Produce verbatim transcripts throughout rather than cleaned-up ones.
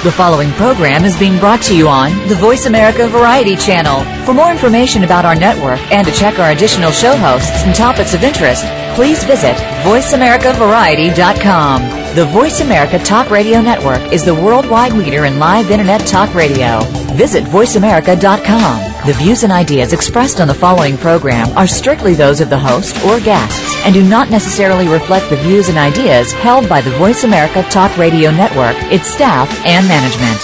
The following program is being brought to you on the Voice America Variety Channel. For more information about our network and to check our additional show hosts and topics of interest, please visit voice america variety dot com. The Voice America Talk Radio Network is the worldwide leader in live Internet talk radio. Visit voice america dot com. The views and ideas expressed on the following program are strictly those of the host or guests and do not necessarily reflect the views and ideas held by the Voice America Talk Radio Network, its staff, and management.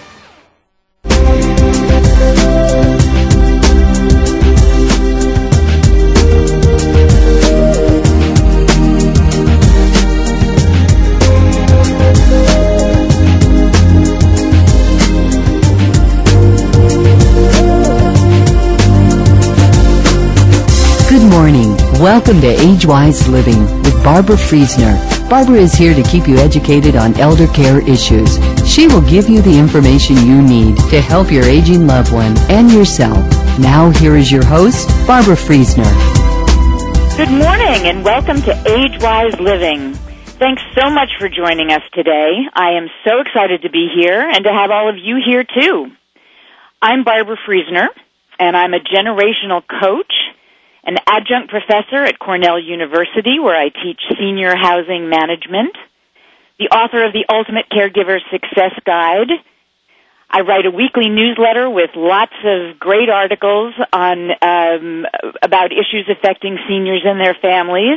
Good morning. Welcome to Age-Wise Living with Barbara Friesner. Barbara is here to keep you educated on elder care issues. She will give you the information you need to help your aging loved one and yourself. Now, here is your host, Barbara Friesner. Good morning and welcome to Age-Wise Living. Thanks so much for joining us today. I am so excited to be here and to have all of you here too. I'm Barbara Friesner, and I'm a generational coach, an adjunct professor at Cornell University, where I teach senior housing management, the author of the Ultimate Caregiver Success Guide. I write a weekly newsletter with lots of great articles on um, about issues affecting seniors and their families.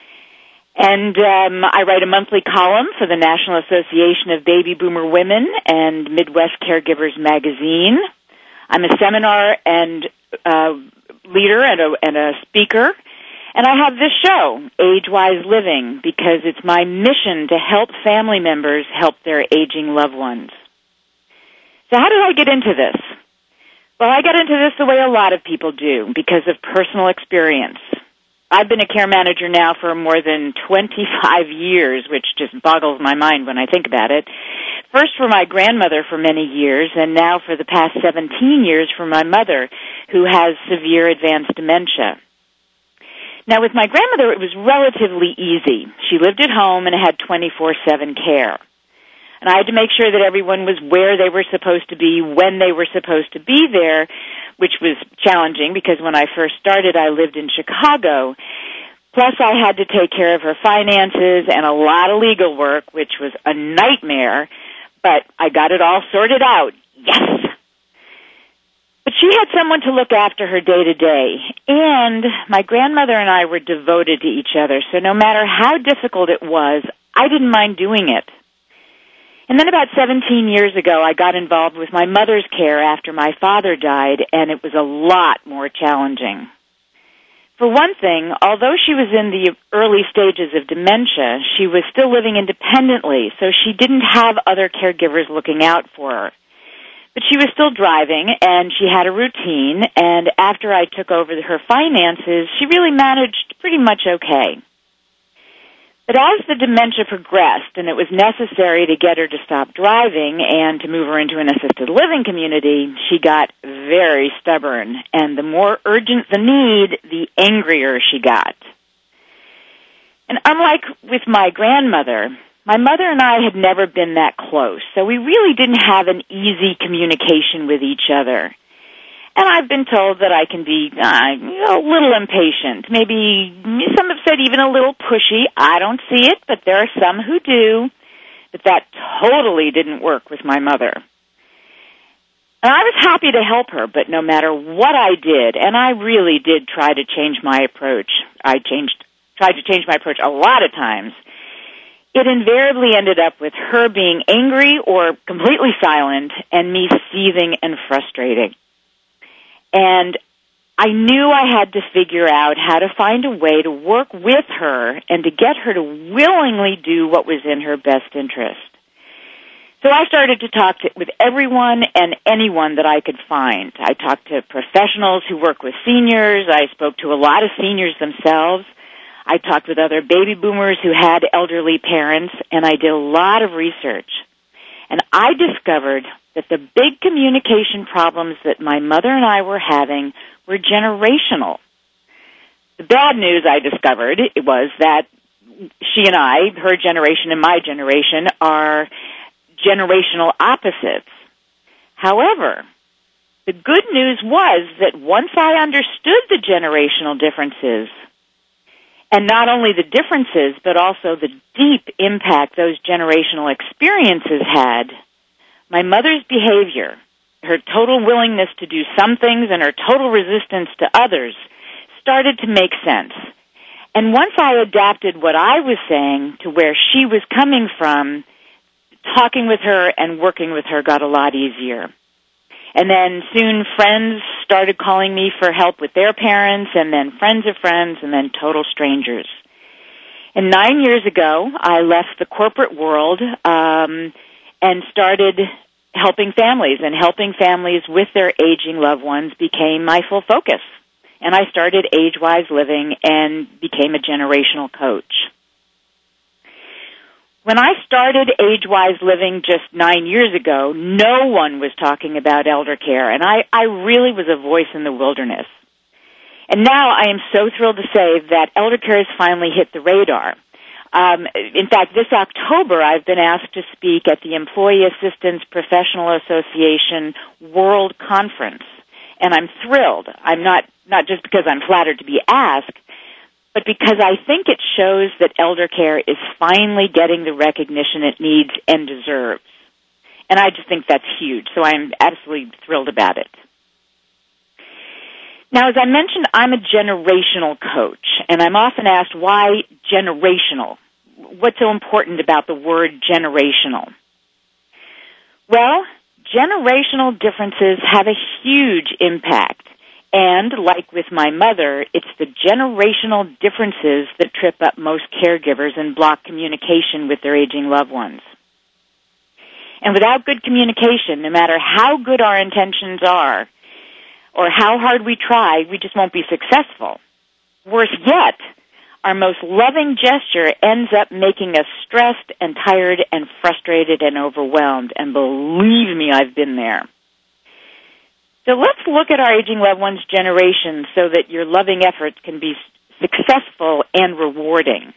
And um, I write a monthly column for the National Association of Baby Boomer Women and Midwest Caregivers magazine. I'm a seminar and uh leader and a, and a speaker, and I have this show, Age-Wise Living, because it's my mission to help family members help their aging loved ones. So how did I get into this? Well, I got into this the way a lot of people do, because of personal experience. I've been a care manager now for more than twenty-five years, which just boggles my mind when I think about it. First for my grandmother for many years, and now for the past seventeen years for my mother, who has severe advanced dementia. Now, with my grandmother, it was relatively easy. She lived at home and had twenty-four seven care. And I had to make sure that everyone was where they were supposed to be, when they were supposed to be there, which was challenging because when I first started, I lived in Chicago. Plus, I had to take care of her finances and a lot of legal work, which was a nightmare, but I got it all sorted out. Yes! But she had someone to look after her day to day, and my grandmother and I were devoted to each other, so no matter how difficult it was, I didn't mind doing it. And then about seventeen years ago, I got involved with my mother's care after my father died, and it was a lot more challenging. For one thing, although she was in the early stages of dementia, she was still living independently, so she didn't have other caregivers looking out for her. But she was still driving, and she had a routine, and after I took over her finances, she really managed pretty much okay. But as the dementia progressed and it was necessary to get her to stop driving and to move her into an assisted living community, she got very stubborn, and the more urgent the need, the angrier she got. And unlike with my grandmother, my mother and I had never been that close, so we really didn't have an easy communication with each other. And I've been told that I can be uh, a little impatient, maybe some have said even a little pushy. I don't see it, but there are some who do. But that totally didn't work with my mother. And I was happy to help her, but no matter what I did, and I really did try to change my approach, I changed, tried to change my approach a lot of times, it invariably ended up with her being angry or completely silent and me seething and frustrated. And I knew I had to figure out how to find a way to work with her and to get her to willingly do what was in her best interest. So I started to talk to, with everyone and anyone that I could find. I talked to professionals who work with seniors. I spoke to a lot of seniors themselves. I talked with other baby boomers who had elderly parents, and I did a lot of research. And I discovered that the big communication problems that my mother and I were having were generational. The bad news I discovered was that she and I, her generation and my generation, are generational opposites. However, the good news was that once I understood the generational differences, and not only the differences, but also the deep impact those generational experiences had, my mother's behavior, her total willingness to do some things and her total resistance to others, started to make sense. And once I adapted what I was saying to where she was coming from, talking with her and working with her got a lot easier. And then soon friends started calling me for help with their parents, and then friends of friends, and then total strangers. And nine years ago, I left the corporate world um, and started helping families, and helping families with their aging loved ones became my full focus. And I started Age-Wise Living and became a generational coach. When I started Age-Wise Living just nine years ago, no one was talking about elder care, and I, I really was a voice in the wilderness. And now I am so thrilled to say that elder care has finally hit the radar. Um, in fact, this October I've been asked to speak at the Employee Assistance Professional Association World Conference, and I'm thrilled. I'm not, not just because I'm flattered to be asked, but because I think it shows that elder care is finally getting the recognition it needs and deserves. And I just think that's huge, so I'm absolutely thrilled about it. Now, as I mentioned, I'm a generational coach, and I'm often asked, why generational? What's so important about the word generational? Well, generational differences have a huge impact. And, like with my mother, it's the generational differences that trip up most caregivers and block communication with their aging loved ones. And without good communication, no matter how good our intentions are, or how hard we try, we just won't be successful. Worse yet, our most loving gesture ends up making us stressed and tired and frustrated and overwhelmed. And believe me, I've been there. So let's look at our aging loved ones' generation so that your loving efforts can be successful and rewarding.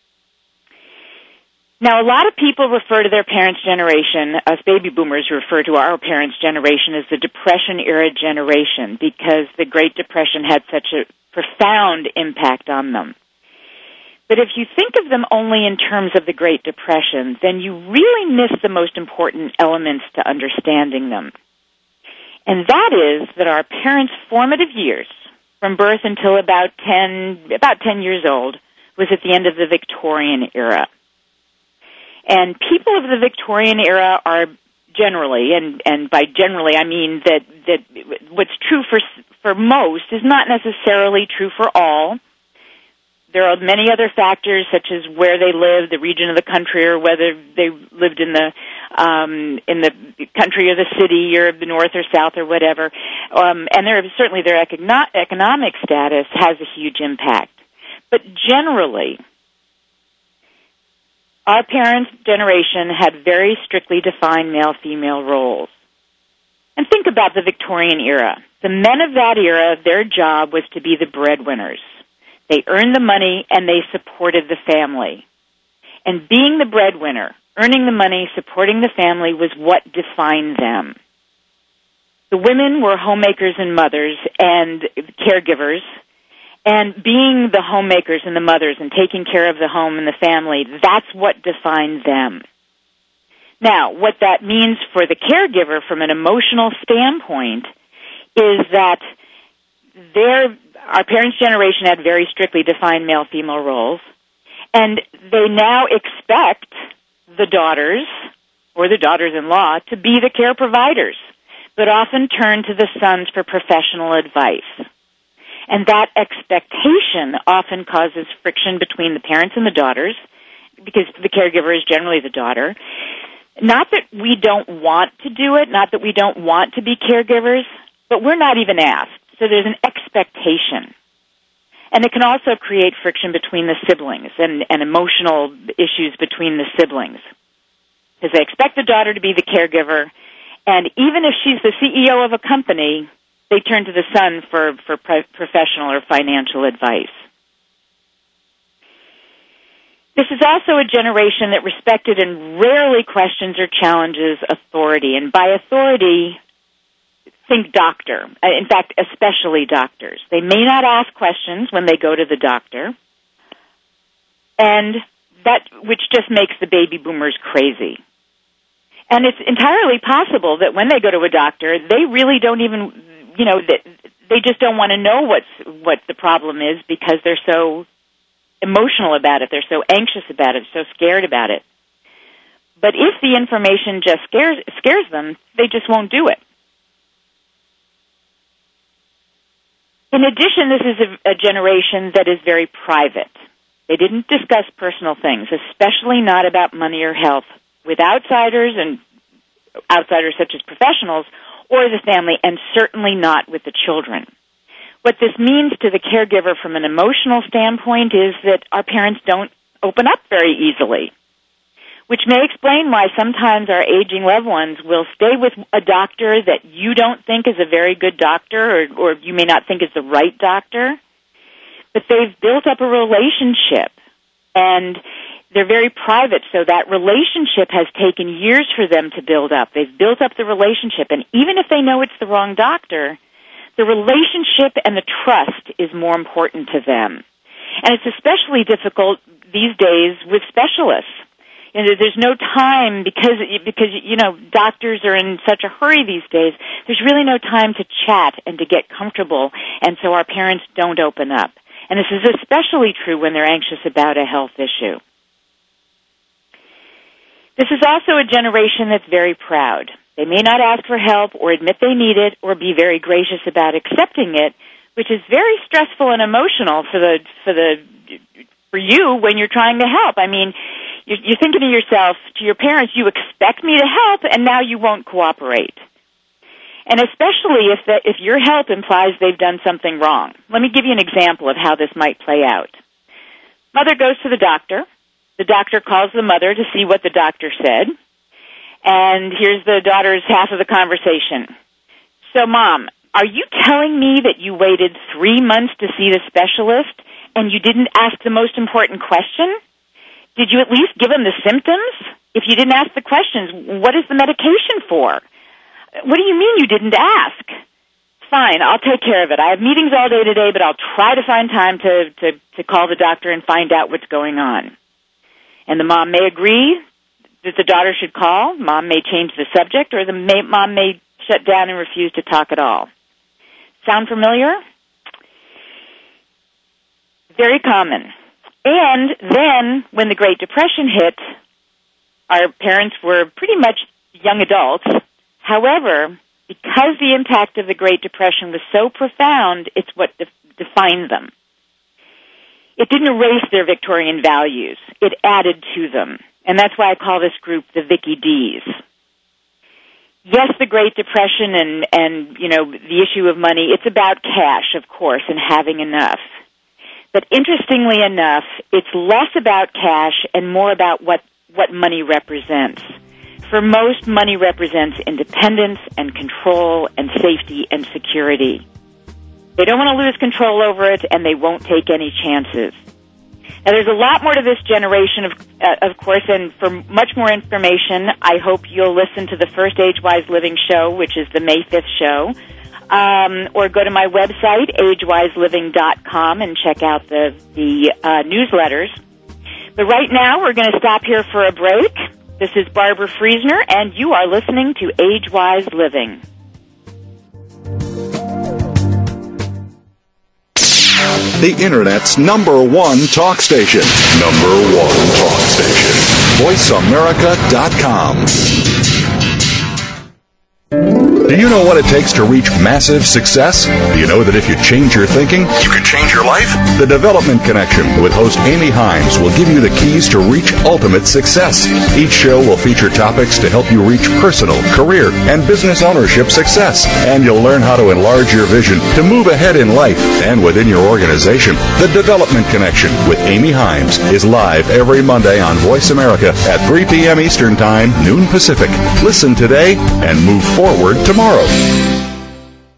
Now, a lot of people refer to their parents' generation, us baby boomers refer to our parents' generation as the Depression-era generation because the Great Depression had such a profound impact on them. But if you think of them only in terms of the Great Depression, then you really miss the most important elements to understanding them. And that is that our parents' formative years, from birth until about ten, about ten years old, was at the end of the Victorian era. And people of the Victorian era are generally, and, and by generally I mean that, that what's true for, for most is not necessarily true for all. There are many other factors, such as where they live, the region of the country, or whether they lived in the um, in the country or the city, or the north or south, or whatever. Um, and there certainly their econo- economic status has a huge impact. But generally, our parents' generation had very strictly defined male-female roles. And think about the Victorian era. The men of that era, their job was to be the breadwinners. They earned the money and they supported the family. And being the breadwinner, earning the money, supporting the family was what defined them. The women were homemakers and mothers and caregivers, and being the homemakers and the mothers and taking care of the home and the family, that's what defined them. Now, what that means for the caregiver from an emotional standpoint is that their our parents' generation had very strictly defined male-female roles, and they now expect the daughters or the daughters-in-law to be the care providers, but often turn to the sons for professional advice. And that expectation often causes friction between the parents and the daughters, because the caregiver is generally the daughter. Not that we don't want to do it, not that we don't want to be caregivers, but we're not even asked. So there's an expectation. And it can also create friction between the siblings and, and emotional issues between the siblings. Because they expect the daughter to be the caregiver, and even if she's the C E O of a company, they turn to the son for, for pro- professional or financial advice. This is also a generation that respected and rarely questions or challenges authority. And by authority, think doctor. In fact, especially doctors. They may not ask questions when they go to the doctor, and that which just makes the baby boomers crazy. And it's entirely possible that when they go to a doctor, they really don't even, you know, they just don't want to know what's what the problem is because they're so emotional about it, they're so anxious about it, so scared about it. But if the information just scares scares them, they just won't do it. In addition, this is a, a generation that is very private. They didn't discuss personal things, especially not about money or health, with outsiders and outsiders such as professionals or the family, and certainly not with the children. What this means to the caregiver from an emotional standpoint is that our parents don't open up very easily, which may explain why sometimes our aging loved ones will stay with a doctor that you don't think is a very good doctor, or, or you may not think is the right doctor, but they've built up a relationship, and they're very private, so that relationship has taken years for them to build up. They've built up the relationship, and even if they know it's the wrong doctor, the relationship and the trust is more important to them. And it's especially difficult these days with specialists. You know, there's no time because, because, you know, doctors are in such a hurry these days. There's really no time to chat and to get comfortable, and so our parents don't open up. And this is especially true when they're anxious about a health issue. This is also a generation that's very proud. They may not ask for help or admit they need it or be very gracious about accepting it, which is very stressful and emotional for the for the for you when you're trying to help. I mean, you're, you're thinking to yourself, to your parents, you expect me to help, and now you won't cooperate. And especially if the, if your help implies they've done something wrong. Let me give you an example of how this might play out. Mother goes to the doctor. The doctor calls the mother to see what the doctor said. And here's the daughter's half of the conversation. So, Mom, are you telling me that you waited three months to see the specialist and you didn't ask the most important question? Did you at least give him the symptoms? If you didn't ask the questions, what is the medication for? What do you mean you didn't ask? Fine, I'll take care of it. I have meetings all day today, but I'll try to find time to, to, to call the doctor and find out what's going on. And the mom may agree that the daughter should call. Mom may change the subject, or the may, mom may shut down and refuse to talk at all. Sound familiar? Very common. And then, when the Great Depression hit, our parents were pretty much young adults. However, because the impact of the Great Depression was so profound, it's what de- defined them. It didn't erase their Victorian values. It added to them. And that's why I call this group the Vicky D's. Yes, the Great Depression and, and, you know, the issue of money, it's about cash, of course, and having enough. But interestingly enough, it's less about cash and more about what, what money represents. For most, money represents independence and control and safety and security. They don't want to lose control over it, and they won't take any chances. Now, there's a lot more to this generation, of, uh, of course, and for much more information, I hope you'll listen to the first Age-Wise Living show, which is the May fifth show, um, or go to my website, age wise living dot com, and check out the, the uh, newsletters. But right now, we're going to stop here for a break. This is Barbara Friesner, and you are listening to Age-Wise Living. The Internet's number one talk station. Number one talk station. voice america dot com. Do you know what it takes to reach massive success? Do you know that if you change your thinking, you can change your life? The Development Connection with host Amy Himes will give you the keys to reach ultimate success. Each show will feature topics to help you reach personal, career, and business ownership success. And you'll learn how to enlarge your vision to move ahead in life and within your organization. The Development Connection with Amy Himes is live every Monday on Voice America at three p.m. Eastern Time, noon Pacific. Listen today and move forward tomorrow.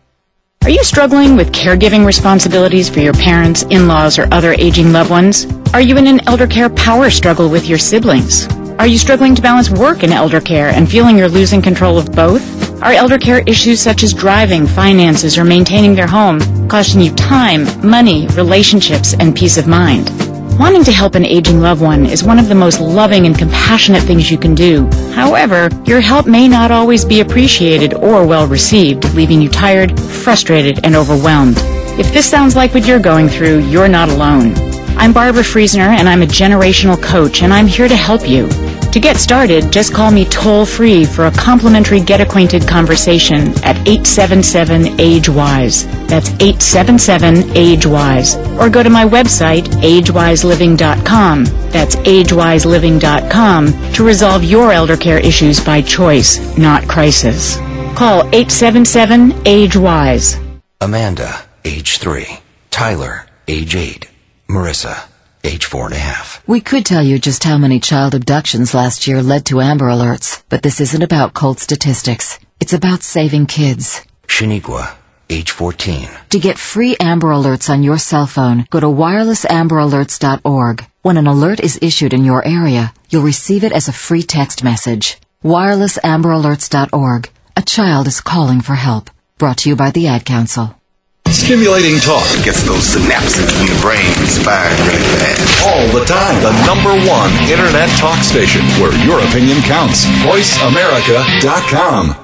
Are you struggling with caregiving responsibilities for your parents, in-laws, or other aging loved ones? Are you in an elder care power struggle with your siblings? Are you struggling to balance work and elder care and feeling you're losing control of both? Are elder care issues such as driving, finances, or maintaining their home costing you time, money, relationships, and peace of mind? Wanting to help an aging loved one is one of the most loving and compassionate things you can do. However, your help may not always be appreciated or well received, leaving you tired, frustrated, and overwhelmed. If this sounds like what you're going through, you're not alone. I'm Barbara Friesner, and I'm a generational coach, and I'm here to help you. To get started, just call me toll-free for a complimentary get-acquainted conversation at eight seven seven, age wise. That's eight seven seven, age wise. Or go to my website, age wise living dot com. That's age wise living dot com to resolve your elder care issues by choice, not crisis. Call eight seven seven, age wise. Amanda, age three. Tyler, age eight. Marissa, age four and a half. We could tell you just how many child abductions last year led to Amber Alerts, but this isn't about cold statistics. It's about saving kids. Shaniqua, age fourteen. To get free Amber Alerts on your cell phone, go to wireless amber alerts dot org. When an alert is issued in your area, you'll receive it as a free text message. wireless amber alerts dot org. A child is calling for help. Brought to you by the Ad Council. Stimulating talk. It gets those synapses in the brain firing really fast. All the time. The number one Internet talk station where your opinion counts. voice america dot com.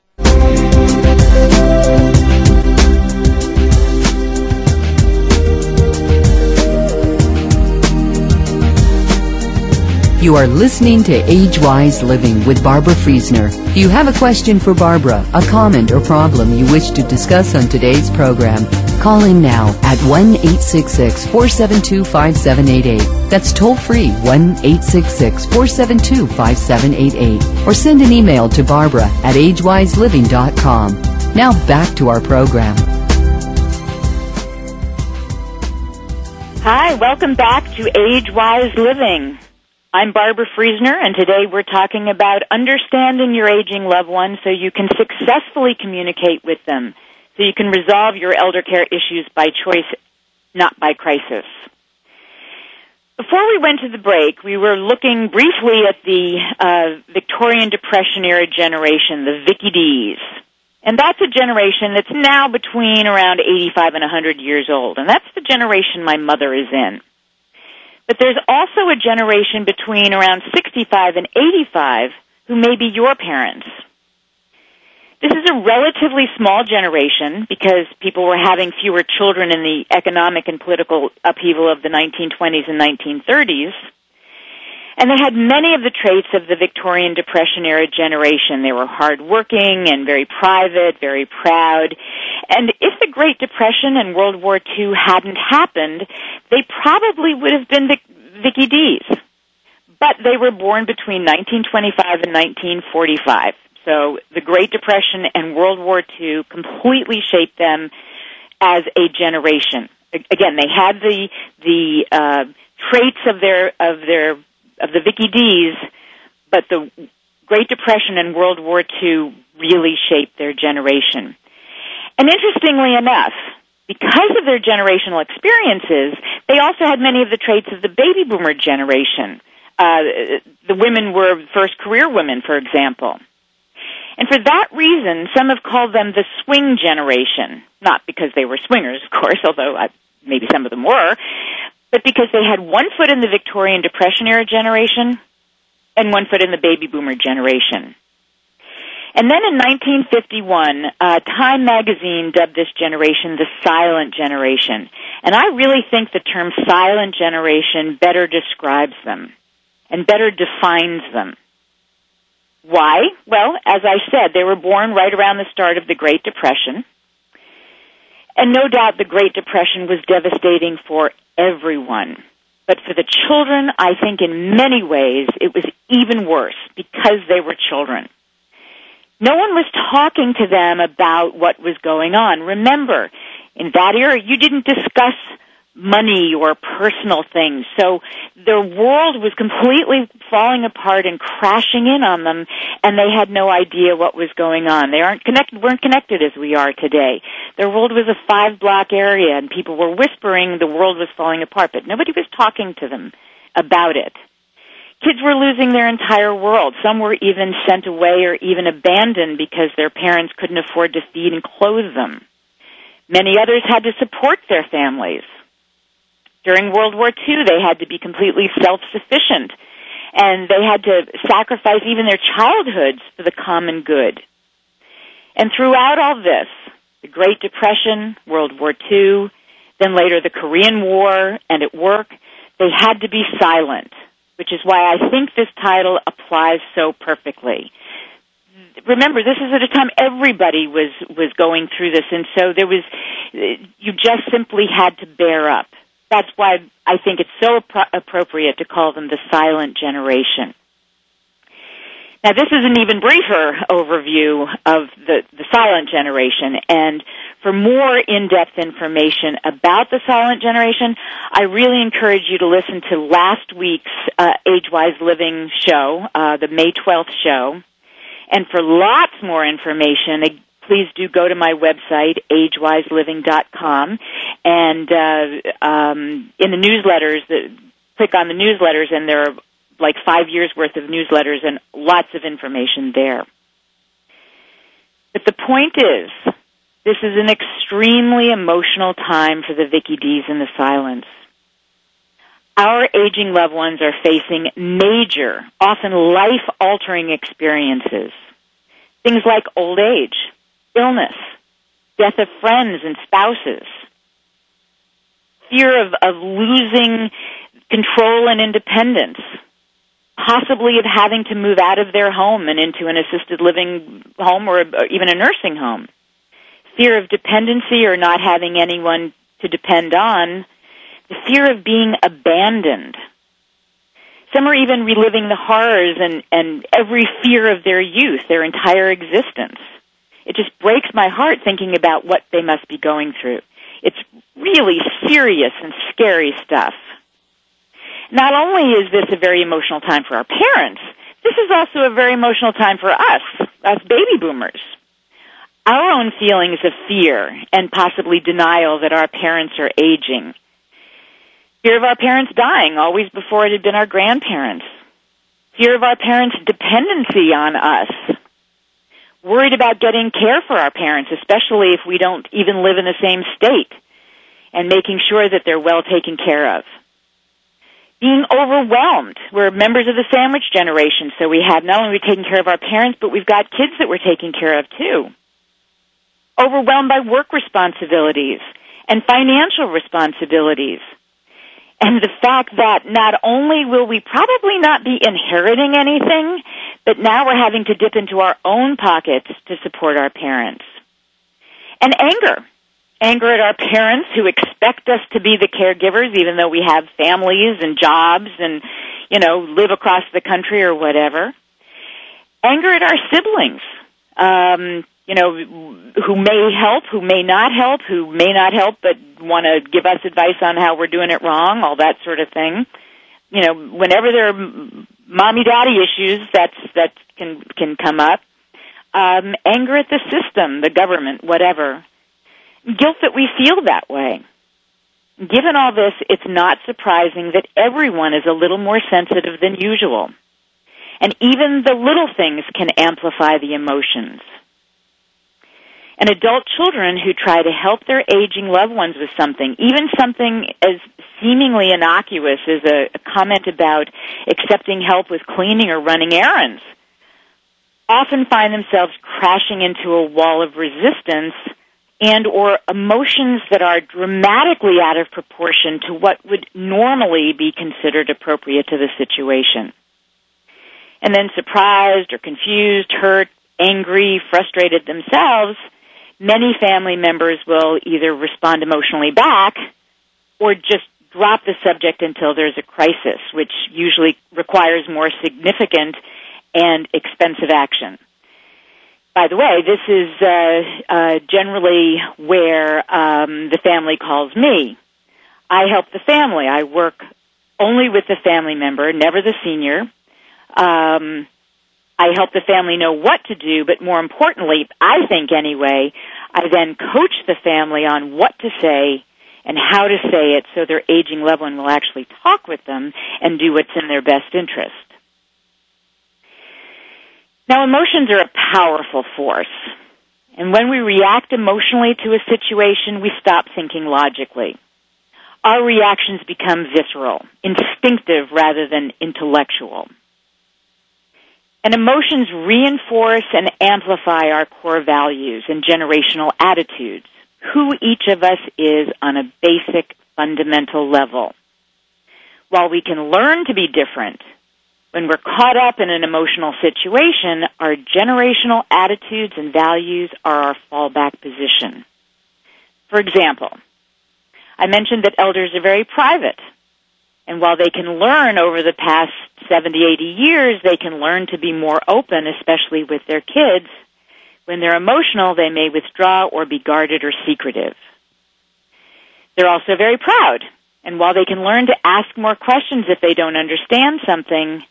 You are listening to Age-Wise Living with Barbara Friesner. Do you have a question for Barbara, a comment or problem you wish to discuss on today's program? Call in now at one eight six six, four seven two, five seven eight eight. That's toll-free, one eight six six, four seven two, five seven eight eight. Or send an email to Barbara at age wise living dot com. Now back to our program. Hi, welcome back to Age-Wise Living. I'm Barbara Friesner, and today we're talking about understanding your aging loved one so you can successfully communicate with them, so you can resolve your elder care issues by choice, not by crisis. Before we went to the break, we were looking briefly at the uh, Victorian Depression-era generation, the Vicky D's. And that's a generation that's now between around eighty-five and one hundred years old, and that's the generation my mother is in. But there's also a generation between around sixty-five and eighty-five who may be your parents. This is a relatively small generation because people were having fewer children in the economic and political upheaval of the nineteen twenties and nineteen thirties. And they had many of the traits of the Victorian Depression-era generation. They were hardworking and very private, very proud. And if the Great Depression and World War Two hadn't happened, they probably would have been Vic- Vicky D's. But they were born between nineteen twenty-five and nineteen forty-five. So the Great Depression and World War Two completely shaped them as a generation. Again, they had the the uh, traits of their of their of the Vicky D's, but the Great Depression and World War Two really shaped their generation. And interestingly enough, because of their generational experiences, they also had many of the traits of the baby boomer generation. Uh, the women were first career women, for example. And for that reason, some have called them the swing generation. Not because they were swingers, of course, although I, maybe some of them were, but because they had one foot in the Victorian Depression-era generation and one foot in the baby boomer generation. And then in nineteen fifty-one, uh, Time magazine dubbed this generation the silent generation. And I really think the term silent generation better describes them and better defines them. Why? Well, as I said, they were born right around the start of the Great Depression. And no doubt the Great Depression was devastating for everyone. But for the children, I think in many ways it was even worse because they were children. No one was talking to them about what was going on. Remember, in that era, you didn't discuss money or personal things. So their world was completely falling apart and crashing in on them, and they had no idea what was going on. They aren't connected, weren't connected as we are today. Their world was a five-block area, and people were whispering the world was falling apart, but nobody was talking to them about it. Kids were losing their entire world. Some were even sent away or even abandoned because their parents couldn't afford to feed and clothe them. Many others had to support their families. During World War Two, they had to be completely self-sufficient, and they had to sacrifice even their childhoods for the common good. And throughout all this, the Great Depression, World War Two, then later the Korean War, and at work, they had to be silent, which is why I think this title applies so perfectly. Remember, this is at a time everybody was, was going through this, and so there was, you just simply had to bear up. That's why I think it's so appro- appropriate to call them the silent generation. Now, this is an even briefer overview of the, the silent generation, and for more in-depth information about the silent generation, I really encourage you to listen to last week's uh, Age-Wise Living show, uh, the May twelfth show. And for lots more information, please do go to my website, age wise living dot com, and uh, um, in the newsletters, the, click on the newsletters, and there are like five years' worth of newsletters and lots of information there. But the point is, this is an extremely emotional time for the Vicky D's in the silence. Our aging loved ones are facing major, often life-altering experiences. Things like old age, illness, death of friends and spouses, fear of, of losing control and independence, possibly of having to move out of their home and into an assisted living home or, or even a nursing home, fear of dependency or not having anyone to depend on, the fear of being abandoned. Some are even reliving the horrors and, and every fear of their youth, their entire existence. It just breaks my heart thinking about what they must be going through. It's really serious and scary stuff. Not only is this a very emotional time for our parents, this is also a very emotional time for us, us baby boomers. Our own feelings of fear and possibly denial that our parents are aging. Fear of our parents dying, always before it had been our grandparents. Fear of our parents' dependency on us. Worried about getting care for our parents, especially if we don't even live in the same state, and making sure that they're well taken care of. Being overwhelmed. We're members of the sandwich generation, so we have not only taken care of our parents, but we've got kids that we're taking care of too. Overwhelmed by work responsibilities and financial responsibilities. And the fact that not only will we probably not be inheriting anything, but now we're having to dip into our own pockets to support our parents. And anger. Anger at our parents who expect us to be the caregivers even though we have families and jobs and, you know, live across the country or whatever. Anger at our siblings, um, you know, who may help, who may not help, who may not help but want to give us advice on how we're doing it wrong, all that sort of thing. You know, whenever there are mommy-daddy issues, that's, that can, can come up. Um, anger at the system, the government, whatever. Guilt that we feel that way. Given all this, it's not surprising that everyone is a little more sensitive than usual. And even the little things can amplify the emotions. And adult children who try to help their aging loved ones with something, even something as seemingly innocuous as a, a comment about accepting help with cleaning or running errands, often find themselves crashing into a wall of resistance and or emotions that are dramatically out of proportion to what would normally be considered appropriate to the situation. And then surprised or confused, hurt, angry, frustrated themselves, many family members will either respond emotionally back or just drop the subject until there's a crisis, which usually requires more significant and expensive action. By the way, this is uh, uh, generally where um, the family calls me. I help the family. I work only with the family member, never the senior. Um, I help the family know what to do, but more importantly, I think anyway, I then coach the family on what to say and how to say it so their aging loved one will actually talk with them and do what's in their best interest. Now, emotions are a powerful force. And when we react emotionally to a situation, we stop thinking logically. Our reactions become visceral, instinctive rather than intellectual. And emotions reinforce and amplify our core values and generational attitudes, who each of us is on a basic, fundamental level. While we can learn to be different, when we're caught up in an emotional situation, our generational attitudes and values are our fallback position. For example, I mentioned that elders are very private. And while they can learn over the past seventy, eighty years, they can learn to be more open, especially with their kids. When they're emotional, they may withdraw or be guarded or secretive. They're also very proud. And while they can learn to ask more questions if they don't understand something,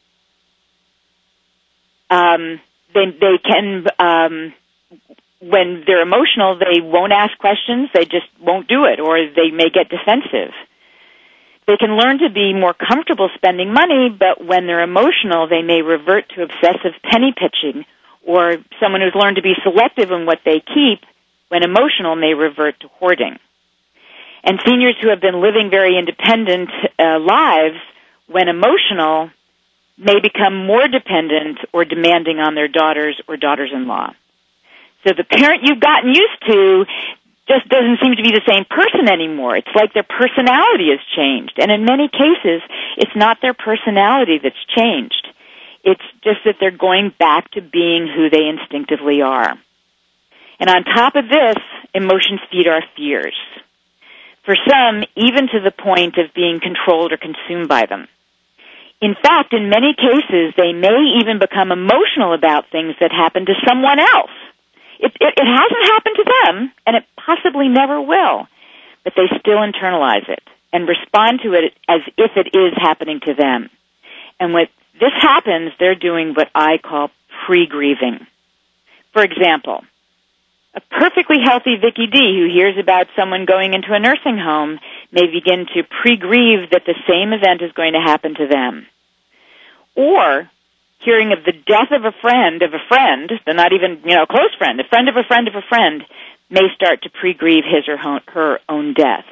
um, they, they can, um, when they're emotional, they won't ask questions, they just won't do it, or they may get defensive. They can learn to be more comfortable spending money, but when they're emotional, they may revert to obsessive penny pitching, or someone who's learned to be selective in what they keep, when emotional, may revert to hoarding. And seniors who have been living very independent uh, lives, when emotional, may become more dependent or demanding on their daughters or daughters-in-law. So the parent you've gotten used to just doesn't seem to be the same person anymore. It's like their personality has changed. And in many cases, it's not their personality that's changed. It's just that they're going back to being who they instinctively are. And on top of this, emotions feed our fears. For some, even to the point of being controlled or consumed by them. In fact, in many cases, they may even become emotional about things that happen to someone else. It, it, it hasn't happened to them, and it possibly never will, but they still internalize it and respond to it as if it is happening to them. And when this happens, they're doing what I call pre-grieving. For example, a perfectly healthy Vicky D who hears about someone going into a nursing home may begin to pre-grieve that the same event is going to happen to them. Or hearing of the death of a friend of a friend, but not even, you know, a close friend, a friend of a friend of a friend, may start to pre-grieve his or her own death.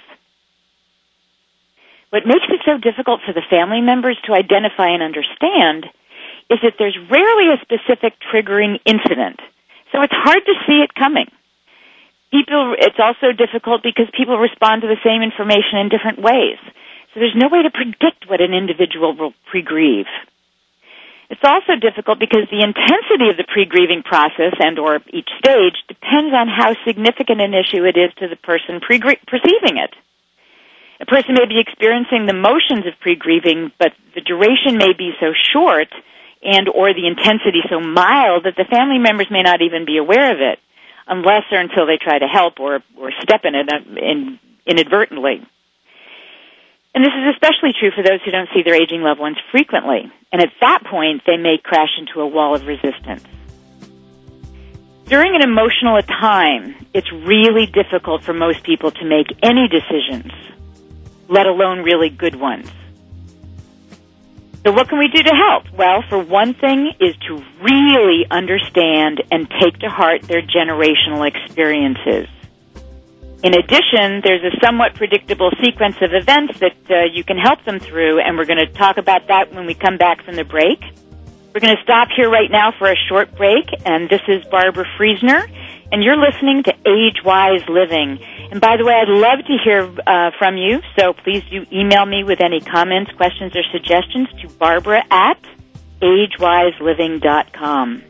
What makes it so difficult for the family members to identify and understand is that there's rarely a specific triggering incident, so it's hard to see it coming. People, it's also difficult because people respond to the same information in different ways, so there's no way to predict what an individual will pre-grieve. It's also difficult because the intensity of the pre-grieving process and or each stage depends on how significant an issue it is to the person pre- perceiving it. A person may be experiencing the motions of pre-grieving, but the duration may be so short and or the intensity so mild that the family members may not even be aware of it unless or until they try to help or, or step in it in, inadvertently. And this is especially true for those who don't see their aging loved ones frequently. And at that point, they may crash into a wall of resistance. During an emotional time, it's really difficult for most people to make any decisions, let alone really good ones. So what can we do to help? Well, for one thing is to really understand and take to heart their generational experiences. In addition, there's a somewhat predictable sequence of events that uh, you can help them through, and we're going to talk about that when we come back from the break. We're going to stop here right now for a short break, and this is Barbara Friesner, and you're listening to Age-Wise Living. And by the way, I'd love to hear uh, from you, so please do email me with any comments, questions, or suggestions to Barbara at age wise living dot com.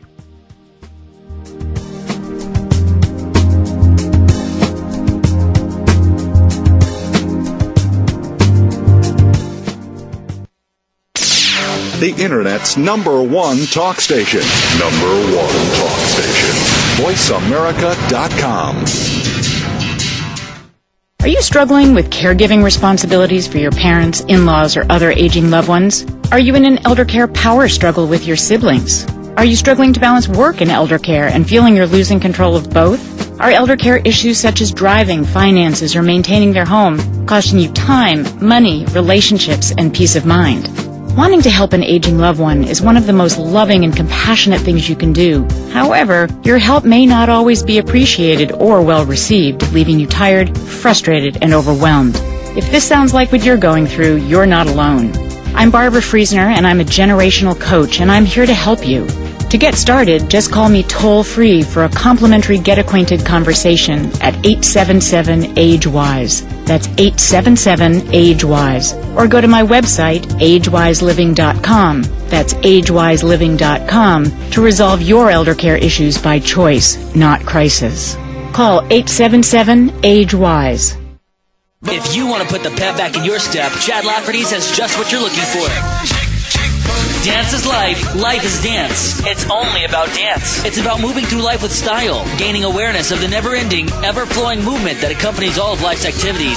The Internet's number one talk station. Number one talk station. voice america dot com. Are you struggling with caregiving responsibilities for your parents, in-laws, or other aging loved ones? Are you in an elder care power struggle with your siblings? Are you struggling to balance work and elder care and feeling you're losing control of both? Are elder care issues such as driving, finances, or maintaining their home costing you time, money, relationships, and peace of mind? Wanting to help an aging loved one is one of the most loving and compassionate things you can do. However, your help may not always be appreciated or well received, leaving you tired, frustrated, and overwhelmed. If this sounds like what you're going through, you're not alone. I'm Barbara Friesner, and I'm a generational coach, and I'm here to help you. To get started, just call me toll-free for a complimentary get-acquainted conversation at eight seven seven, age wise. That's eight seven seven, age wise. Or go to my website, age wise living dot com. That's age wise living dot com to resolve your elder care issues by choice, not crisis. Call eight seven seven, age wise. If you want to put the pep back in your step, Chad Lafferty's has just what you're looking for. Dance is life, life is dance. It's only about dance. It's about moving through life with style, gaining awareness of the never-ending, ever-flowing movement that accompanies all of life's activities.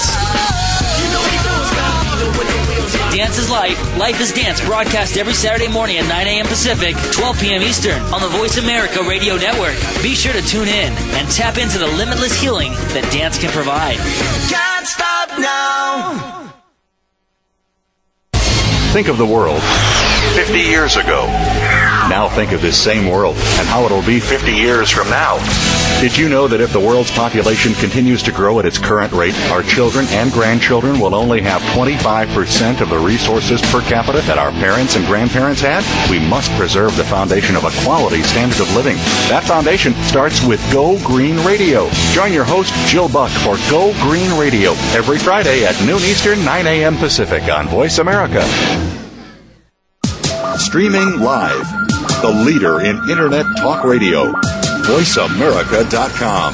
Dance is life, life is dance, broadcast every Saturday morning at nine a.m. Pacific, twelve p.m. Eastern on the Voice America Radio Network. Be sure to tune in and tap into the limitless healing that dance can provide. Can't stop now. Think of the world fifty years ago. Now think of this same world and how it'll be fifty years from now. Did you know that if the world's population continues to grow at its current rate, our children and grandchildren will only have twenty-five percent of the resources per capita that our parents and grandparents had? We must preserve the foundation of a quality standard of living. That foundation starts with Go Green Radio. Join your host, Jill Buck, for Go Green Radio every Friday at noon Eastern, nine a.m. Pacific on Voice America. Streaming live, the leader in Internet talk radio, voice america dot com.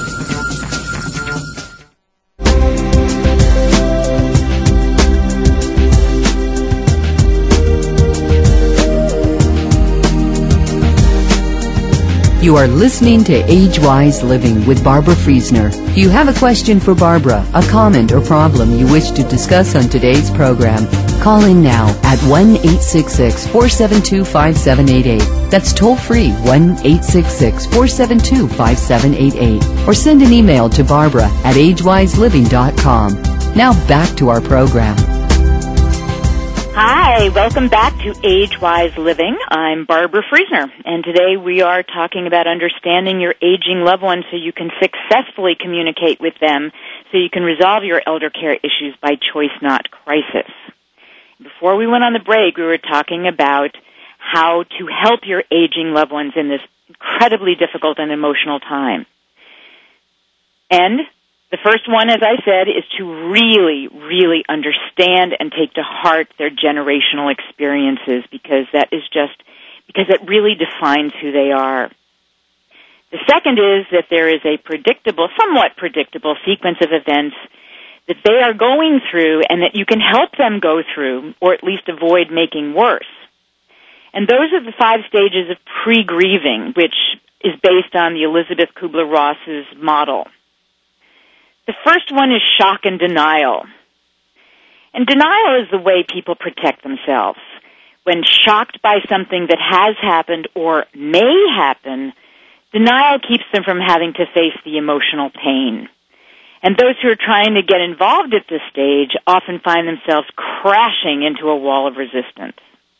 You are listening to Age Wise Living with Barbara Friesner. Do you have a question for Barbara, a comment or problem you wish to discuss on today's program? Call in now at one eight six six, four seven two, five seven eight eight. That's toll free, one eight six six, four seven two, five seven eight eight. Or send an email to Barbara at age wise living dot com. Now back to our program. Hi, welcome back to Age Wise Living. I'm Barbara Friesner, and today we are talking about understanding your aging loved ones so you can successfully communicate with them so you can resolve your elder care issues by choice, not crisis. Before we went on the break, we were talking about how to help your aging loved ones in this incredibly difficult and emotional time. And the first one, as I said, is to really, really understand and take to heart their generational experiences, because that is just, because it really defines who they are. The second is that there is a predictable, somewhat predictable sequence of events that they are going through and that you can help them go through, or at least avoid making worse. And those are the five stages of pre-grieving, which is based on the Elizabeth Kubler-Ross's model. The first one is shock and denial. And denial is the way people protect themselves. When shocked by something that has happened or may happen, denial keeps them from having to face the emotional pain. And those who are trying to get involved at this stage often find themselves crashing into a wall of resistance.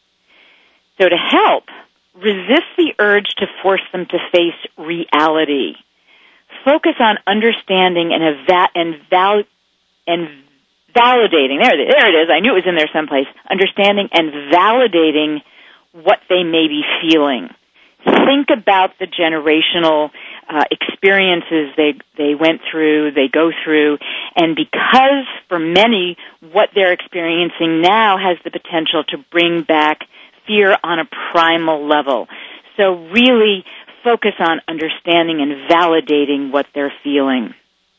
So to help, resist the urge to force them to face reality. Focus on understanding and eva- and, val- and validating. There, there it is. I knew it was in there someplace. Understanding and validating what they may be feeling. Think about the generational uh, experiences they they went through, they go through, and because for many what they're experiencing now has the potential to bring back fear on a primal level. So really focus on understanding and validating what they're feeling.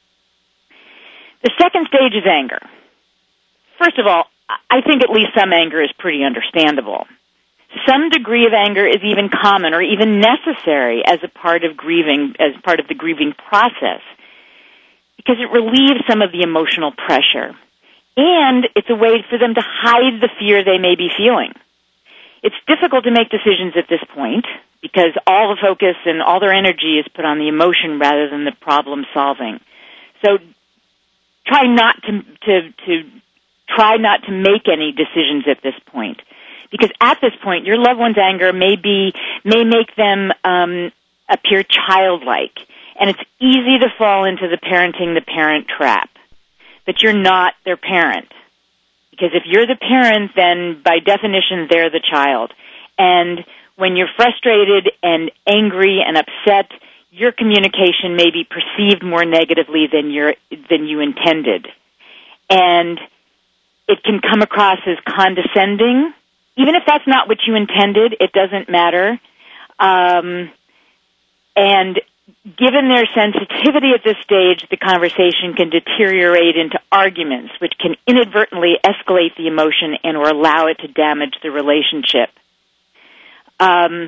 The second stage is anger. First of all, I think at least some anger is pretty understandable. Some degree of anger is even common or even necessary as a part of grieving, as part of the grieving process. because it relieves some of the emotional pressure. And it's a way for them to hide the fear they may be feeling. It's difficult to make decisions at this point because all the focus and all their energy is put on the emotion rather than the problem solving. So try not to, to, to try not to make any decisions at this point. Because at this point, your loved one's anger may be, may make them, um, appear childlike. And it's easy to fall into the parenting the parent trap. But you're not their parent. Because if you're the parent, then by definition, they're the child. And when you're frustrated and angry and upset, your communication may be perceived more negatively than you're, than you intended. And it can come across as condescending. Even if that's not what you intended, it doesn't matter. Um, and given their sensitivity at this stage, the conversation can deteriorate into arguments, which can inadvertently escalate the emotion and or allow it to damage the relationship. Um,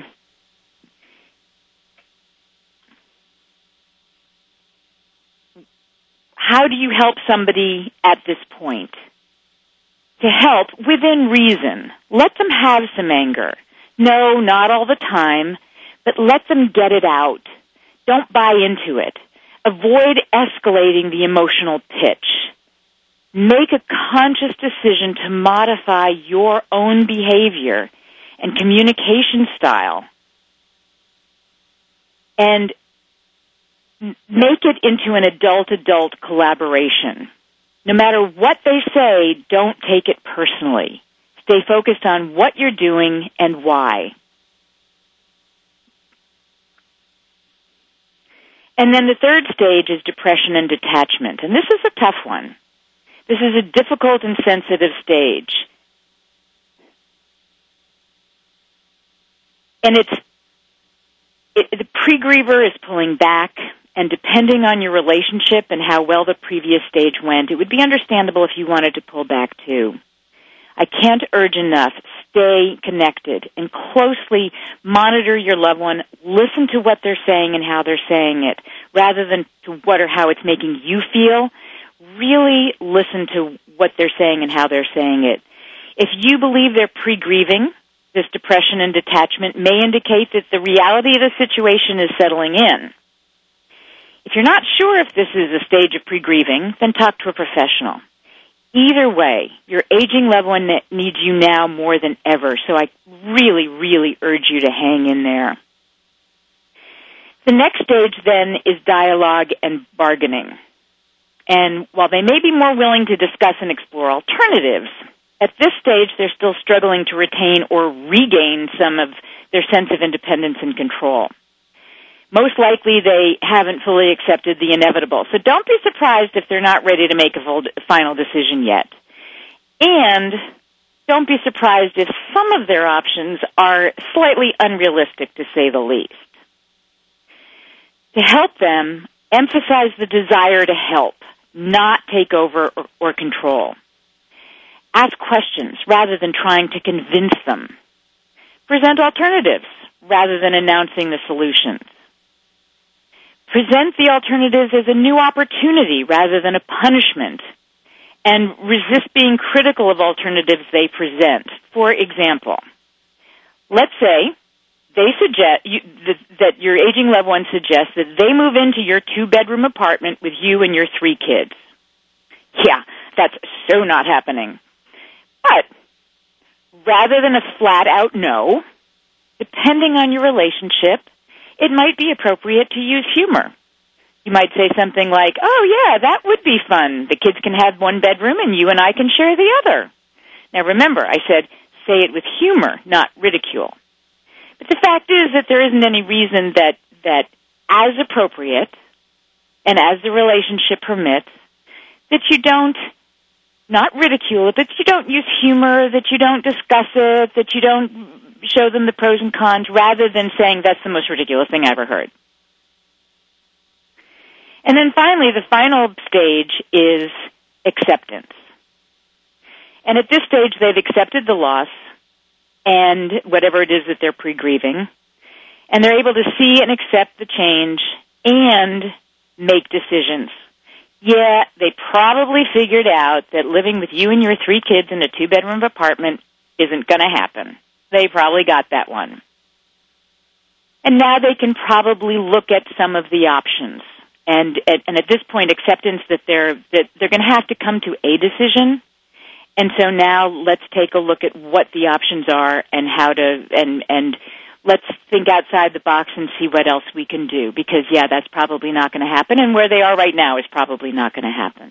how do you help somebody at this point? To help, within reason, let them have some anger. No, not all the time, but let them get it out. Don't buy into it. Avoid escalating the emotional pitch. Make a conscious decision to modify your own behavior and communication style. And make it into an adult-adult collaboration. No matter what they say, don't take it personally. Stay focused on what you're doing and why. And then the third stage is depression and detachment. And this is a tough one. This is a difficult and sensitive stage. And it's, it, the pre-griever is pulling back, and depending on your relationship and how well the previous stage went, it would be understandable if you wanted to pull back too. I can't urge enough. Stay connected and closely monitor your loved one. Listen to what they're saying and how they're saying it, rather than to what or how it's making you feel. Really listen to what they're saying and how they're saying it. If you believe they're pre-grieving, this depression and detachment may indicate that the reality of the situation is settling in. If you're not sure if this is a stage of pre-grieving, then talk to a professional. Either way, your aging loved one needs you now more than ever, so I really, really urge you to hang in there. The next stage, then, is dialogue and bargaining. And while they may be more willing to discuss and explore alternatives, at this stage they're still struggling to retain or regain some of their sense of independence and control. Most likely they haven't fully accepted the inevitable. So don't be surprised if they're not ready to make a full, final decision yet. And don't be surprised if some of their options are slightly unrealistic, to say the least. To help them, emphasize the desire to help, not take over or, or control. Ask questions rather than trying to convince them. Present alternatives rather than announcing the solutions. Present the alternatives as a new opportunity rather than a punishment, and resist being critical of alternatives they present. For example, let's say they suggest you, that, that your aging loved one suggests that they move into your two-bedroom apartment with you and your three kids. Yeah, that's so not happening. But rather than a flat-out no, depending on your relationship, it might be appropriate to use humor. You might say something like, oh, yeah, that would be fun. The kids can have one bedroom and you and I can share the other. Now, remember, I said say it with humor, not ridicule. But the fact is that there isn't any reason that, that as appropriate and as the relationship permits, that you don't not ridicule it, that you don't use humor, that you don't discuss it, that you don't show them the pros and cons, rather than saying that's the most ridiculous thing I ever heard. And then finally, the final stage is acceptance. And at this stage, they've accepted the loss and whatever it is that they're pre-grieving, and they're able to see and accept the change and make decisions. Yeah, they probably figured out that living with you and your three kids in a two-bedroom apartment isn't going to happen. They probably got that one. And now they can probably look at some of the options. And at, and at this point, acceptance that they're that they're going to have to come to a decision. And so now let's take a look at what the options are and how to and and let's think outside the box and see what else we can do. Because yeah, that's probably not going to happen, and where they are right now is probably not going to happen.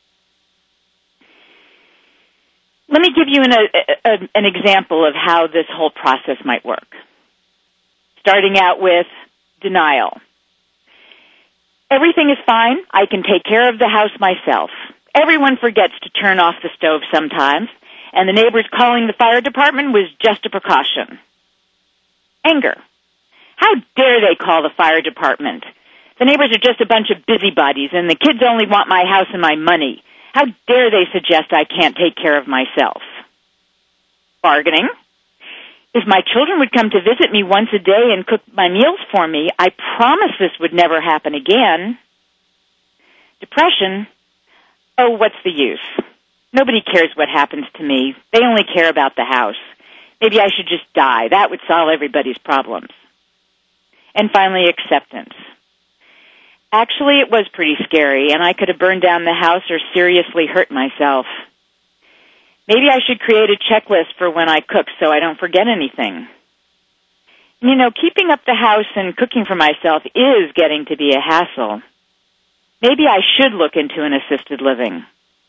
Let me give you an, a, a, an example of how this whole process might work. Starting out with denial. Everything is fine. I can take care of the house myself. Everyone forgets to turn off the stove sometimes, and the neighbors calling the fire department was just a precaution. Anger. How dare they call the fire department? The neighbors are just a bunch of busybodies, and the kids only want my house and my money. How dare they suggest I can't take care of myself? Bargaining. If my children would come to visit me once a day and cook my meals for me, I promise this would never happen again. Depression. Oh, what's the use? Nobody cares what happens to me. They only care about the house. Maybe I should just die. That would solve everybody's problems. And finally, acceptance. Actually, it was pretty scary, and I could have burned down the house or seriously hurt myself. Maybe I should create a checklist for when I cook so I don't forget anything. You know, keeping up the house and cooking for myself is getting to be a hassle. Maybe I should look into an assisted living.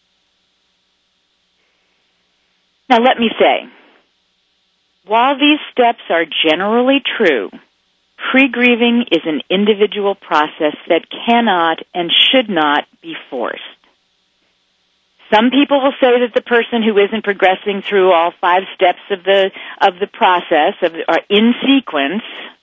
Now, let me say, while these steps are generally true, pre-grieving is an individual process that cannot and should not be forced. Some people will say that the person who isn't progressing through all five steps of the of the process of, are in sequence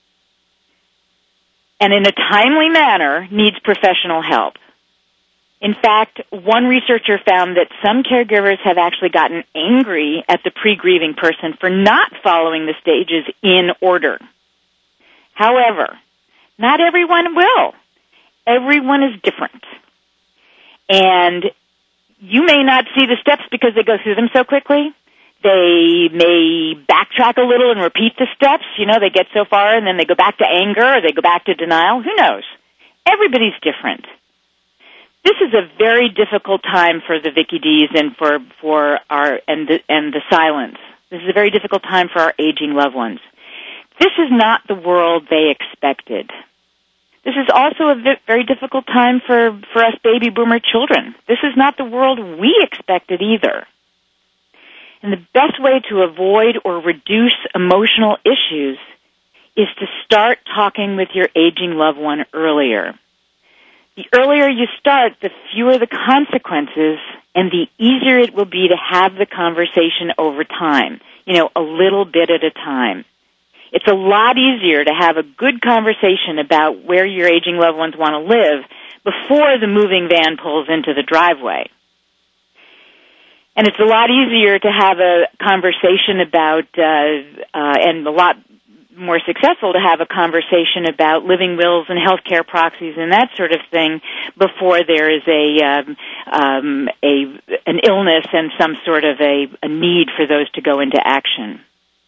and in a timely manner needs professional help. In fact, one researcher found that some caregivers have actually gotten angry at the pre-grieving person for not following the stages in order. However, not everyone will. Everyone is different. And you may not see the steps because they go through them so quickly. They may backtrack a little and repeat the steps. You know, they get so far and then they go back to anger or they go back to denial. Who knows? Everybody's different. This is a very difficult time for the Vicky D's and for, for our, and the, and the silence. This is a very difficult time for our aging loved ones. This is not the world they expected. This is also a very difficult time for, for us baby boomer children. This is not the world we expected either. And the best way to avoid or reduce emotional issues is to start talking with your aging loved one earlier. The earlier you start, the fewer the consequences and the easier it will be to have the conversation over time, you know, a little bit at a time. It's a lot easier to have a good conversation about where your aging loved ones want to live before the moving van pulls into the driveway. And it's a lot easier to have a conversation about, uh, uh, and a lot more successful to have a conversation about living wills and healthcare proxies and that sort of thing before there is a, um, um, a an illness and some sort of a, a need for those to go into action.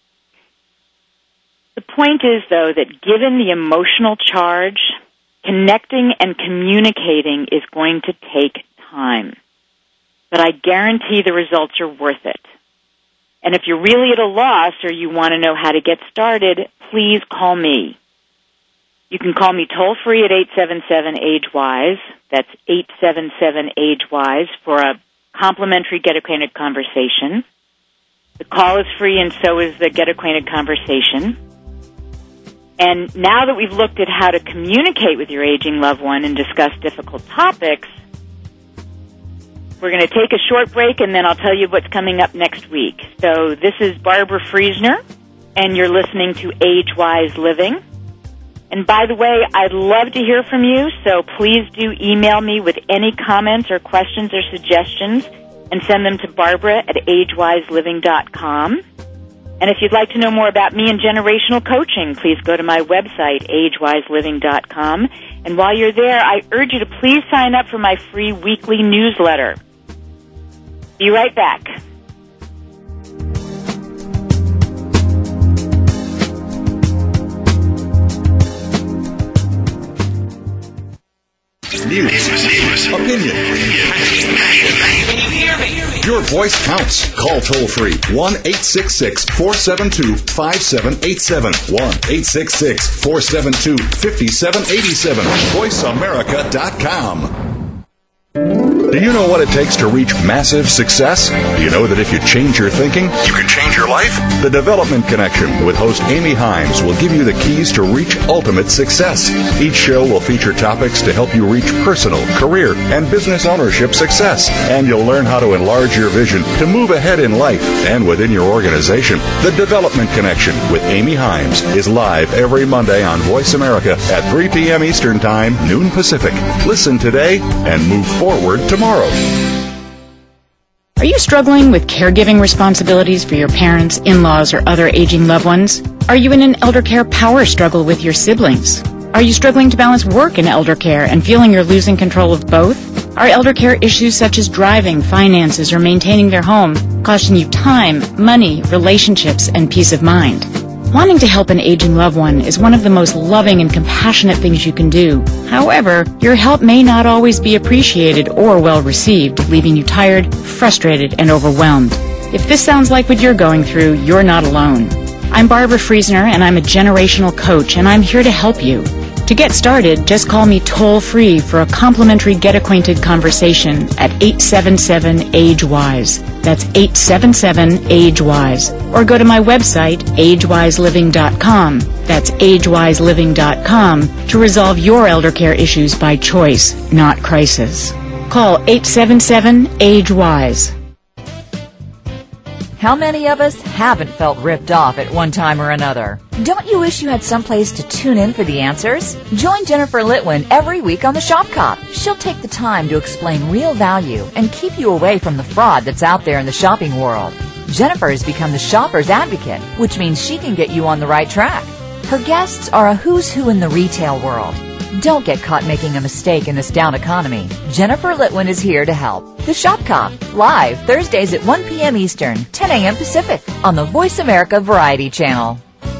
The point is, though, that given the emotional charge, connecting and communicating is going to take time. But I guarantee the results are worth it. And if you're really at a loss or you want to know how to get started, please call me. You can call me toll-free at eight seven seven, age wise. That's eight seven seven, age wise for a complimentary Get Acquainted conversation. The call is free and so is the Get Acquainted conversation. And now that we've looked at how to communicate with your aging loved one and discuss difficult topics, we're going to take a short break and then I'll tell you what's coming up next week. So this is Barbara Friesner, and you're listening to Age Wise Living. And by the way, I'd love to hear from you, so please do email me with any comments or questions or suggestions and send them to Barbara at age wise living dot com. And if you'd like to know more about me and generational coaching, please go to my website, age wise living dot com. And while you're there, I urge you to please sign up for my free weekly newsletter. Be right back. News, opinion. Can you hear me? Your voice counts. Call toll free one eight six six, four seven two, five seven eight seven. one eight six six, four seven two, five seven eight seven. voice america dot com. Do you know what it takes to reach massive success? Do you know that if you change your thinking, you can change your life? The Development Connection with host Amy Himes will give you the keys to reach ultimate success. Each show will feature topics to help you reach personal, career, and business ownership success. And you'll learn how to enlarge your vision to move ahead in life and within your organization. The Development Connection with Amy Himes is live every Monday on Voice America at three p.m. Eastern Time, noon Pacific. Listen today and move forward tomorrow. Are you struggling with caregiving responsibilities for your parents, in-laws, or other aging loved ones? Are you in an elder care power struggle with your siblings? Are you struggling to balance work and elder care and feeling you're losing control of both? Are elder care issues such as driving, finances, or maintaining their home costing you time, money, relationships, and peace of mind? Wanting to help an aging loved one is one of the most loving and compassionate things you can do. However, your help may not always be appreciated or well received, leaving you tired, frustrated, and overwhelmed. If this sounds like what you're going through, you're not alone. I'm Barbara Friesner, and I'm a generational coach, and I'm here to help you. To get started, just call me toll-free for a complimentary get-acquainted conversation at eight seven seven, age wise. That's eight seven seven, age wise. Or go to my website, age wise living dot com. That's age wise living dot com to resolve your elder care issues by choice, not crisis. Call eight seven seven, age wise. How many of us haven't felt ripped off at one time or another? Don't you wish you had someplace to tune in for the answers? Join Jennifer Litwin every week on the Shop Cop. She'll take the time to explain real value and keep you away from the fraud that's out there in the shopping world. Jennifer has become the shopper's advocate, which means she can get you on the right track. Her guests are a who's who in the retail world. Don't get caught making a mistake in this down economy. Jennifer Litwin is here to help. The Shop Cop, live Thursdays at one p.m. Eastern, ten a.m. Pacific, on the Voice America Variety Channel.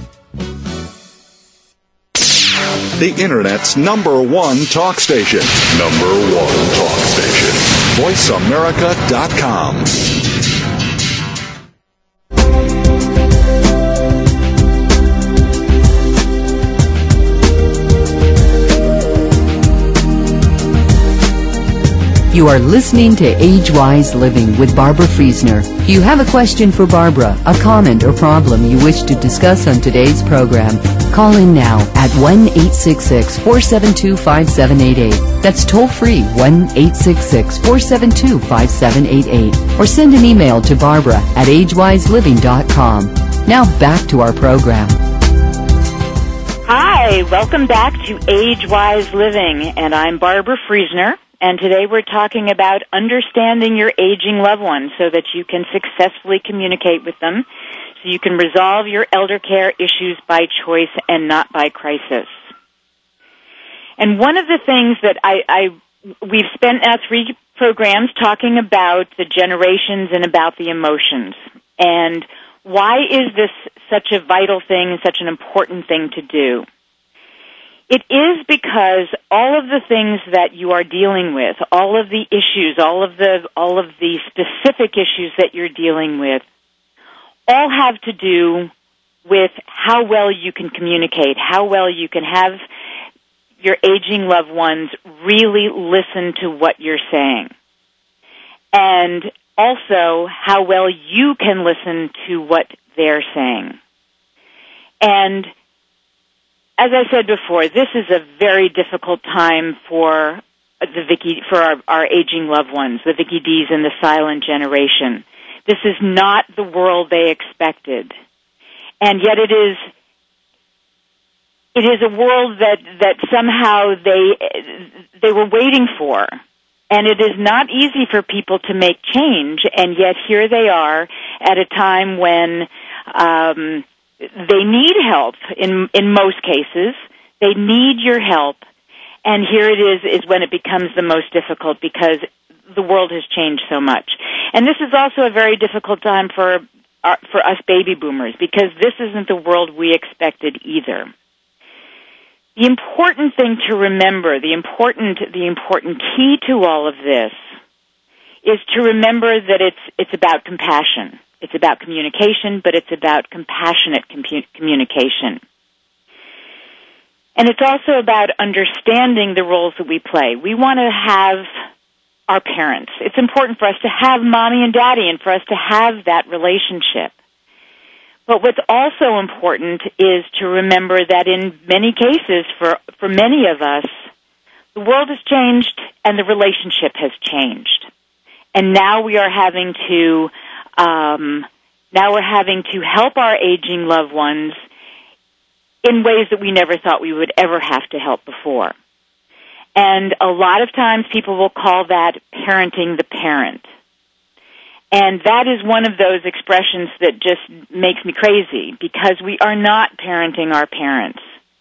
The Internet's number one talk station. Number one talk station. voice america dot com. You are listening to Age-Wise Living with Barbara Friesner. If you have a question for Barbara, a comment or problem you wish to discuss on today's program, call in now at one eight six six, four seven two, five seven eight eight. That's toll-free, one eight six six, four seven two, five seven eight eight. Or send an email to Barbara at age wise living dot com. Now back to our program. Hi, welcome back to Age-Wise Living, and I'm Barbara Friesner. And today we're talking about understanding your aging loved ones so that you can successfully communicate with them, so you can resolve your elder care issues by choice and not by crisis. And one of the things that I, I we've spent now three programs talking about the generations and about the emotions. And why is this such a vital thing and such an important thing to do? It is because all of the things that you are dealing with, all of the issues, all of the all of the specific issues that you're dealing with, all have to do with how well you can communicate, how well you can have your aging loved ones really listen to what you're saying. And also how well you can listen to what they're saying. And as I said before, this is a very difficult time for the Vicky, for our, our aging loved ones, the Vicky D's and the silent generation. This is not the world they expected. And yet it is, it is a world that, that somehow they, they were waiting for. And it is not easy for people to make change, and yet here they are at a time when Um, they need help in in most cases. They need your help. And here it is, is when it becomes the most difficult because the world has changed so much. And this is also a very difficult time for our, for us baby boomers because this isn't the world we expected either. The important thing to remember, the important the important key to all of this is to remember that it's it's about compassion. It's about communication, but it's about compassionate compu- communication. And it's also about understanding the roles that we play. We want to have our parents. It's important for us to have mommy and daddy and for us to have that relationship. But what's also important is to remember that in many cases, for, for many of us, the world has changed and the relationship has changed. And now we are having to, um, now we're having to help our aging loved ones in ways that we never thought we would ever have to help before. And a lot of times people will call that parenting the parent. And that is one of those expressions that just makes me crazy because we are not parenting our parents.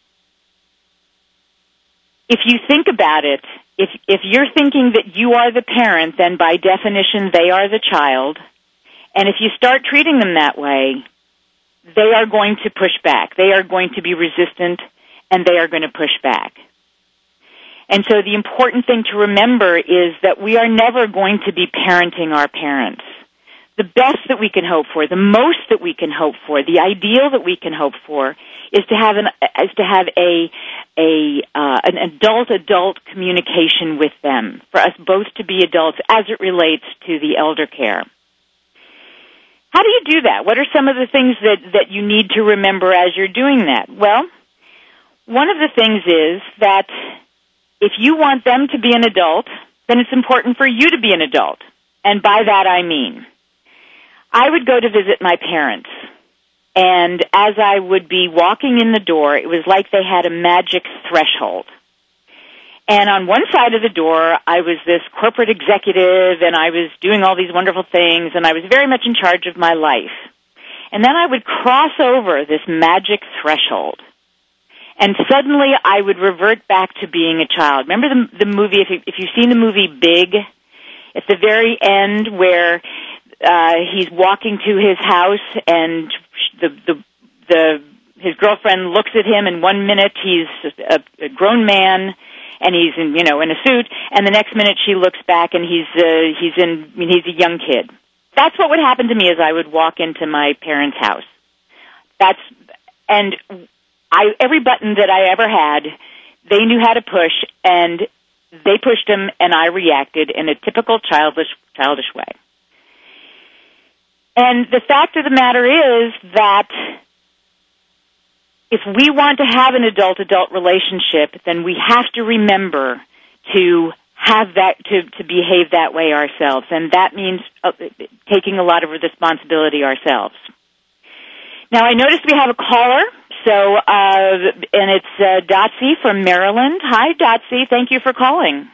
If you think about it, if if you're thinking that you are the parent, then by definition they are the child. And if you start treating them that way, they are going to push back. They are going to be resistant, and they are going to push back. And so the important thing to remember is that we are never going to be parenting our parents. The best that we can hope for, the most that we can hope for, the ideal that we can hope for is to have an is to have a a uh, an adult-adult communication with them, for us both to be adults as it relates to the elder care. How do you do that? What are some of the things that, that you need to remember as you're doing that? Well, one of the things is that if you want them to be an adult, then it's important for you to be an adult. And by that I mean, I would go to visit my parents, and as I would be walking in the door, it was like they had a magic threshold. And on one side of the door, I was this corporate executive, and I was doing all these wonderful things, and I was very much in charge of my life. And then I would cross over this magic threshold, and suddenly I would revert back to being a child. Remember the, the movie, if, you, if you've seen the movie Big, at the very end where uh, he's walking to his house, and the, the, the his girlfriend looks at him, and one minute he's a, a grown man, and he's in, you know, in a suit, and the next minute she looks back and he's, uh, he's in, I mean, he's a young kid. That's what would happen to me as I would walk into my parents' house. That's, and I, every button that I ever had, they knew how to push, and they pushed them, and I reacted in a typical childish, childish way. And the fact of the matter is that if we want to have an adult-adult relationship, then we have to remember to have that, to, to behave that way ourselves. And that means uh, taking a lot of responsibility ourselves. Now, I noticed we have a caller, so, uh, and it's uh, Dotsy from Maryland. Hi, Dotsy. Thank you for calling.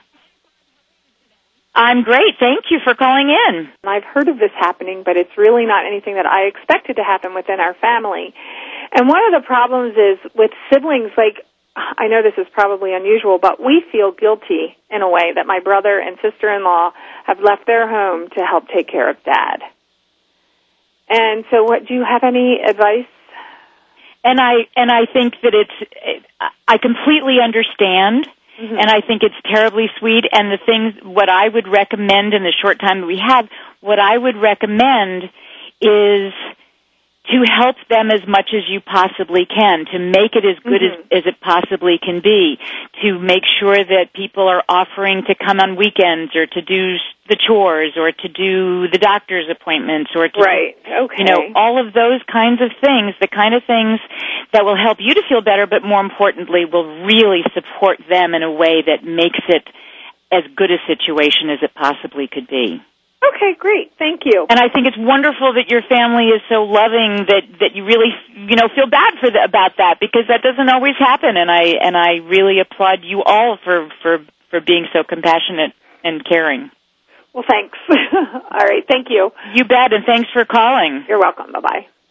I'm great. Thank you for calling in. I've heard of this happening, but it's really not anything that I expected to happen within our family. And one of the problems is with siblings, like, I know this is probably unusual, but we feel guilty in a way that my brother and sister-in-law have left their home to help take care of Dad. And so what, do you have any advice? And I, and I think that it's, I completely understand. Mm-hmm. And I think it's terribly sweet. And the things, what I would recommend in the short time that we have, what I would recommend is to help them as much as you possibly can, to make it as good mm-hmm. as, as it possibly can be, to make sure that people are offering to come on weekends or to do the chores or to do the doctor's appointments or to, right. okay. you know, all of those kinds of things, the kind of things that will help you to feel better, but more importantly will really support them in a way that makes it as good a situation as it possibly could be. Okay, great. Thank you. And I think it's wonderful that your family is so loving that, that you really, you know, feel bad for the, about that, because that doesn't always happen. And I and I really applaud you all for, for, for being so compassionate and caring. Well, thanks. All right, thank you. You bet, and thanks for calling. You're welcome. Bye-bye.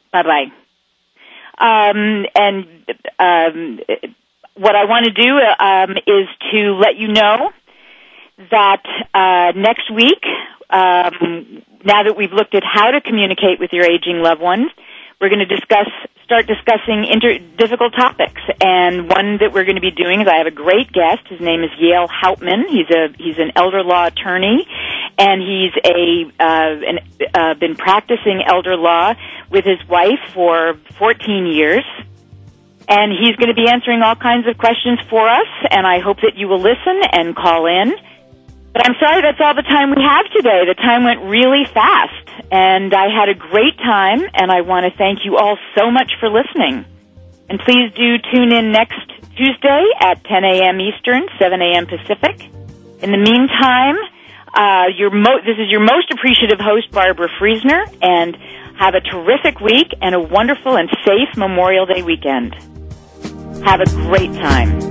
Bye-bye. Um, and um, what I want to do um, is to let you know that uh, next week, um, now that we've looked at how to communicate with your aging loved ones, we're going to discuss, start discussing inter- difficult topics. And one that we're going to be doing is I have a great guest. His name is Yale Hauptman. He's a he's an elder law attorney, and he's a uh, an, uh, been practicing elder law with his wife for fourteen years. And he's going to be answering all kinds of questions for us. And I hope that you will listen and call in. But I'm sorry that's all the time we have today. The time went really fast, and I had a great time, and I want to thank you all so much for listening. And please do tune in next Tuesday at ten a.m. Eastern, seven a.m. Pacific. In the meantime, uh, your mo- this is your most appreciative host, Barbara Friesner, and have a terrific week and a wonderful and safe Memorial Day weekend. Have a great time.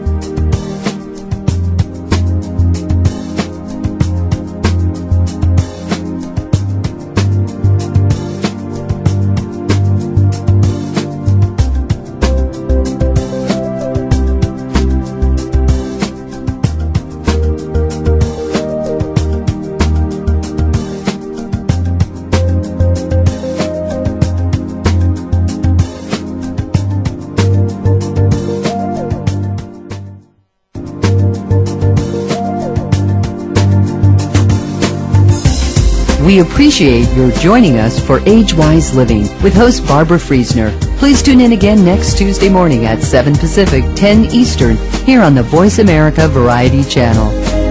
We appreciate your joining us for Age-Wise Living with host Barbara Friesner. Please tune in again next Tuesday morning at seven Pacific, ten Eastern, here on the Voice America Variety Channel.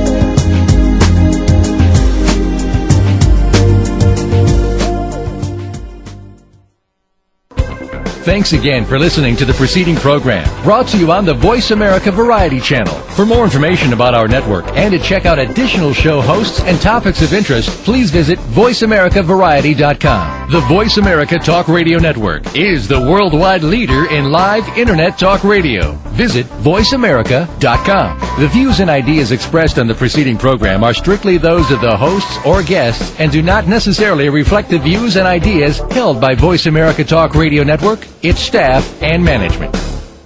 Thanks again for listening to the preceding program, brought to you on the Voice America Variety Channel. For more information about our network and to check out additional show hosts and topics of interest, please visit voice america variety dot com. The Voice America Talk Radio Network is the worldwide leader in live Internet talk radio. Visit voice america dot com. The views and ideas expressed on the preceding program are strictly those of the hosts or guests and do not necessarily reflect the views and ideas held by Voice America Talk Radio Network, its staff, and management.